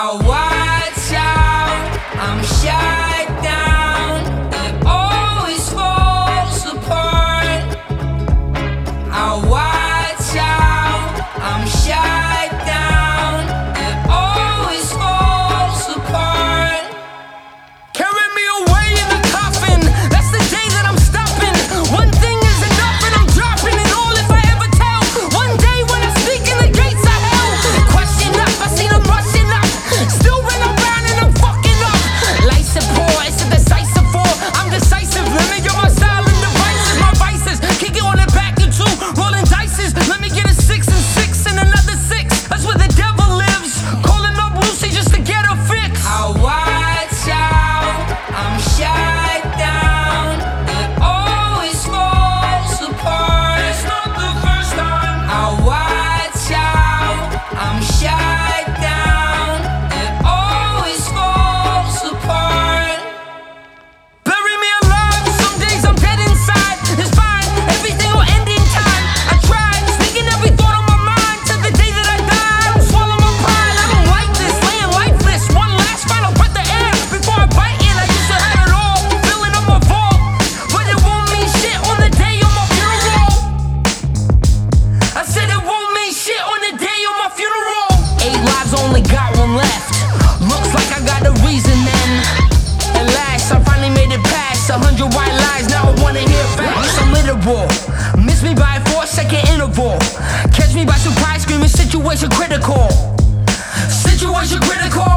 I'll watch out, I'm shut down. It always falls apart. I'll watch out, I'm shut down. It always falls apart. Carry me away in the coffin, that's the day that I'm stopping. One thing is enough and I'm dropping it all if I ever tell. One day when I speak in the gates of hell, question up, I see them rushing up. Still run around and I'm fucking up. Lights are poor, it's a decisive war. I'm decisive, let me get my silent devices. My vices, kick it on the back in two, rolling dices. Let me get a 6 and 6 and another 6. That's where the devil lives, calling up Lucy just to get her fix. I'll watch out, I'm shut down. It always falls apart. It's not the first time. I'll watch out, I'm shut down. It always falls apart. Bury me alive, some days I'm dead inside. It's fine, everything will end in time. I tried, sneaking every thought on my mind till the day that I die. I don't swallow my pride, I don't like this, laying lifeless. One last final breath of air before I bite in. I used to have it all, filling up my vault, but it won't mean shit on the day of my funeral. I said it won't mean shit on the day of my funeral. 8 lives, only got 1 left. Looks like I got a reason then. At last, I finally made it past 100 white lies, now I wanna hear facts. I'm literal, miss me by a 4-second interval. Catch me by surprise, screaming situation critical. Situation critical.